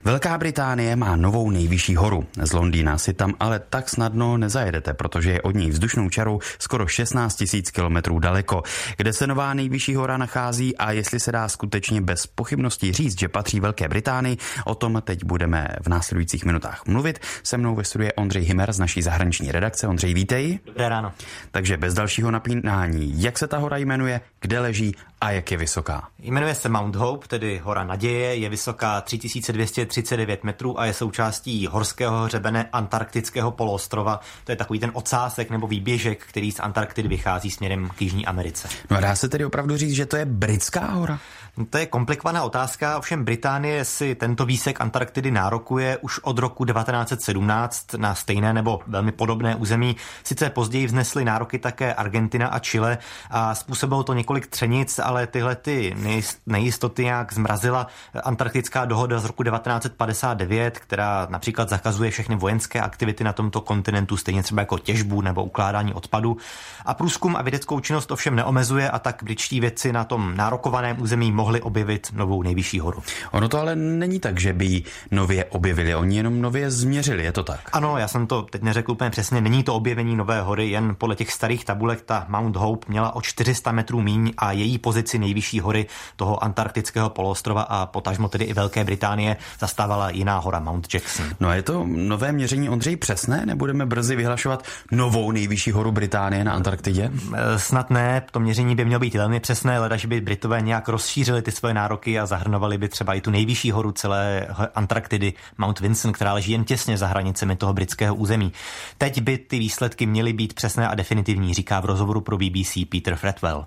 Velká Británie má novou nejvyšší horu. Z Londýna si tam ale tak snadno nezajedete, protože je od ní vzdušnou čarou skoro 16 000 kilometrů daleko. Kde se nová nejvyšší hora nachází a jestli se dá skutečně bez pochybností říct, že patří Velké Británii, o tom teď budeme v následujících minutách mluvit. Se mnou ve studiu je Ondřej Hymer z naší zahraniční redakce. Ondřej, vítej. Dobré ráno. Takže bez dalšího napínání, jak se ta hora jmenuje, kde leží a jak je vysoká? Jmenuje se Mount Hope, tedy hora naděje, je vysoká 3239 metrů a je součástí horského hřebene Antarktického poloostrova. To je takový ten ocásek nebo výběžek, který z Antarktidy vychází směrem k Jižní Americe. No a dá se tedy opravdu říct, že to je britská hora? To je komplikovaná otázka, ovšem Británie si tento výsek Antarktidy nárokuje už od roku 1917 na stejné nebo velmi podobné území. Sice později vznesly nároky také Argentina a Chile a způsobilo to několik třenic, ale tyhle ty nejistoty nějak zmrazila Antarktická dohoda z roku 1959, která například zakazuje všechny vojenské aktivity na tomto kontinentu, stejně třeba jako těžbu nebo ukládání odpadu. A průzkum a vědeckou činnost ovšem neomezuje a tak britští vědci na tom nárokovaném území mohli objevit novou nejvyšší horu. Ono to ale není tak, že by ji nově objevili, oni jenom nově změřili, je to tak? Ano, já jsem to teď neřekl úplně přesně, není to objevení nové hory, jen podle těch starých tabulek ta Mount Hope měla o 400 metrů míň a její pozici nejvyšší hory toho Antarktického poloostrova a potažmo tedy i Velké Británie zastávala jiná hora, Mount Jackson. No a je to nové měření, Ondřej, přesné? Nebudeme brzy vyhlašovat novou nejvyšší horu Británie na Antarktidě? Snad ne, to měření by mělo být velmi přesné, leda, že by Britové nějak rozšířili ty svoje nároky a zahrnovali by třeba i tu nejvyšší horu celé Antarktidy, Mount Vinson, která leží jen těsně za hranicemi toho britského území. Teď by ty výsledky měly být přesné a definitivní, říká v rozhovoru pro BBC Peter Fretwell.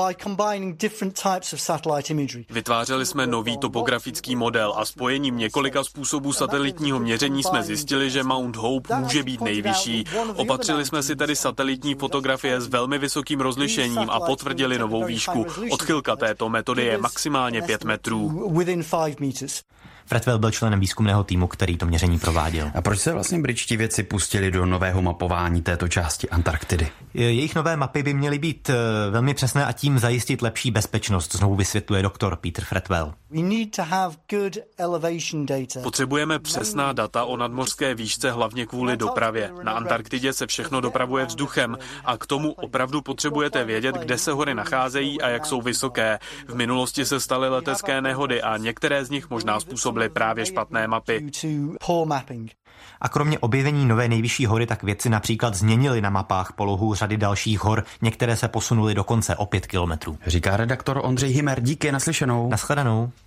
Vytvářeli jsme nový topografický model a spojením několika způsobů satelitního měření jsme zjistili, že Mount Hope může být nejvyšší. Opatřili jsme si tedy satelitní fotografie s velmi vysokým rozlišením a potvrdili novou výšku. Odchylka této metody je maximálně 5 metrů. Fretwell byl členem výzkumného týmu, který to měření prováděl. A proč se vlastně britští vědci pustili do nového mapování této části Antarktidy? Jejich nové mapy by měly být velmi přesné a tím zajistit lepší bezpečnost, znovu vysvětluje doktor Peter Fretwell. Potřebujeme přesná data o nadmořské výšce hlavně kvůli dopravě. Na Antarktidě se všechno dopravuje vzduchem a k tomu opravdu potřebujete vědět, kde se hory nacházejí a jak jsou vysoké. V minulosti se staly letecké nehody a některé z nich možná způsobily právě špatné mapy. A kromě objevení nové nejvyšší hory, tak vědci například změnili na mapách polohu řady dalších hor, některé se posunuly dokonce o 5 kilometrů. Říká redaktor Ondřej Hymer, díky, naslyšenou. Naschledanou.